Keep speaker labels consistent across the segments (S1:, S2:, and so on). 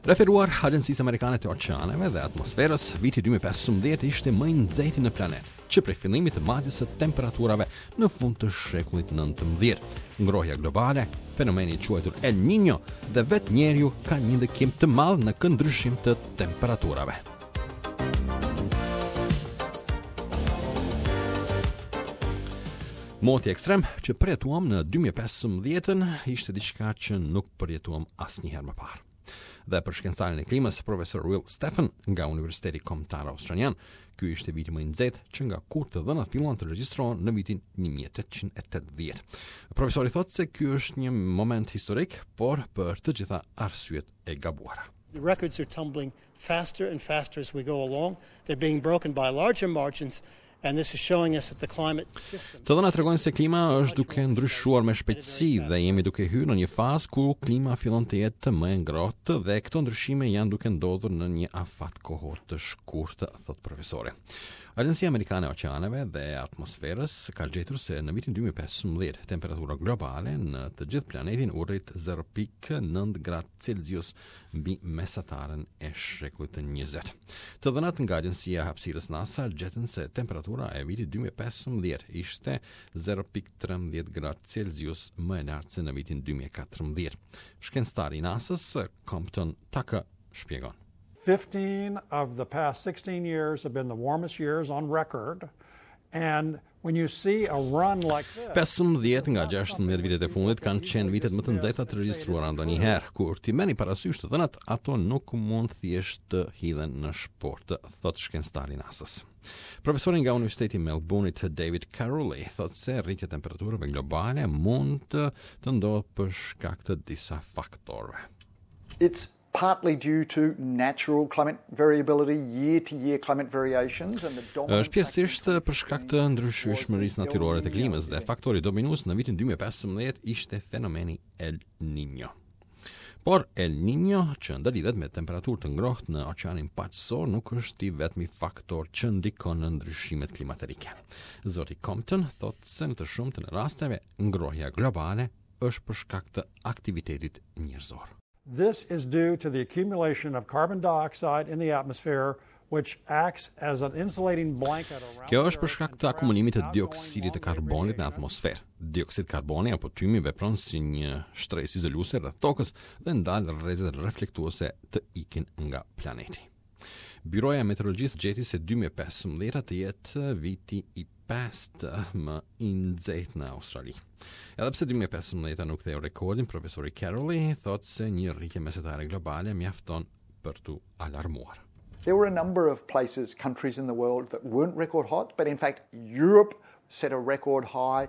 S1: Referuar Agjencisë Amerikane të Oqeaneve dhe Atmosferës, viti 2015 ishte më i nxehti në planet, që prej fillimit të madjes së temperaturave në fund të shekullit 19. Ngrohja globale, fenomeni i quajtur El Niño dhe vetë njeriu ka një ndikim të madh në këtë ndryshim të temperaturave. Moti ekstrem që përjetuam në 2015 ishte diçka që nuk përjetuam asnjëherë më parë. Dhe për shkenstarin e klimës, profesor Will Stephen nga Universiteti Kombëtar Australian, ky ishte viti më i nxehtë që nga kur të dhënat filluan të regjistrohen në vitin 1880. Profesori thotë se ky është një moment historik, por për të gjitha arsyet e gabuara.
S2: The records are tumbling faster and faster as we go along. They're being broken by larger margins. And this is showing us that the climate system.
S1: Të dhënat tregojnë se klima është duke ndryshuar me shpejtësi dhe jemi duke hyrë në një fazë ku klima fillon të jetë më e ngrohtë dhe këto ndryshime janë duke ndodhur në një afat kohor të shkurtë, thot profesori. Agjencia Amerikane e Oqeaneve dhe Atmosferës ka gjetur se në vitin 2015 temperatura globale në të gjithë planetin urrit 0.9 gradë Celsius mbi mesataren e shekullit të 20. Të dhënat nga Agjencia e Hapësirës NASA gjetën se temperatura e vitit 2015 ishte 0.13 gradë Celsius më e lartë se në vitin 2014. Shkencëtari i NASA-s Compton Tucker shpjegon.
S3: 15 of the past 16 years have been the warmest years on record, and when you see a run like this...
S1: 15 nga 16 vitet e fundit kanë qenë vitet më të nxehta të regjistruara ndonjëherë. Kur ti merrni parasysh të dhënat, ato nuk mund thjesht të hidhen në shport, thot shkencëtari i NASA-s. Profesori nga Universiteti Melbourne David Caroley thotë se rritja e temperaturave globale mund të ndodhë për shkak të disa faktorëve.
S4: It's partly due to natural climate variability, year-to-year climate variations, and the dominant...
S1: Është pjesësisht për shkak të ndryshueshmërisë natyrore të klimës dhe faktori dominues në vitin 2015 ishte fenomeni El Niño. Por El Niño, që ndalidhet me temperaturë të ngrohtë në oqeanin paqësor, nuk është i vetmi faktor që ndikon në ndryshimet klimatike. Zoti Compton thotë se në të shumtën e rasteve ngrohja globale është për shkak të aktivitetit njerëzor.
S3: This is due to the accumulation of carbon dioxide in the atmosphere, which acts as an insulating blanket around...
S1: Kjo është për shkak të akumulimit të dioksidit të karbonit në atmosferë. Dioksid karboni apo tymi vepron si një shtresë izoluese rreth tokës dhe ndal rrezet reflektuese të ikin nga planeti. Byroja e Meteorologjisë gjeti se 2015 të jetë viti i pestë më i nxehtë në Australi. Edhe pse 2015 nuk ktheu rekordin, profesori Caroley thotë se një rritje mesatare globale mjafton për tu alarmuar.
S4: There were a number of places, countries in the world that weren't record hot, but in fact Europe set a record high.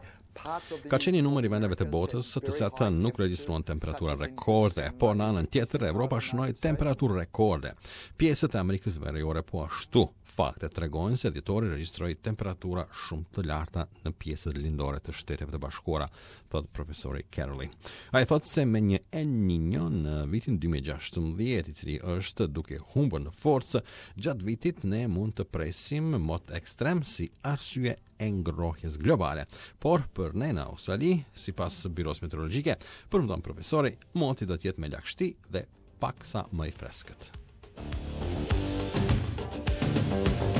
S1: Ka qenë një numër i vendeve të botës të cilat nuk regjistruan temperatura rekorde, por në anën tjetër Evropa shënoi temperaturë rekorde. Pjesët e Amerikës Veriore po ashtu. Faktet tregojnë se dhjetori regjistroi temperatura shumë të larta në pjesët lindore të Shteteve të Bashkuara, thot profesori Caroley. Ai thotë se me një El Niño në vitin 2016, i cili është duke humbur në forcë, gjatë vitit ne mund të presim mot ekstrem si arsye e ngrohjes globale. Por për ne në Australi, sipas Biros Meteorologjike, përmendon profesori, moti do të jetë me lagështi dhe paksa më i freskët.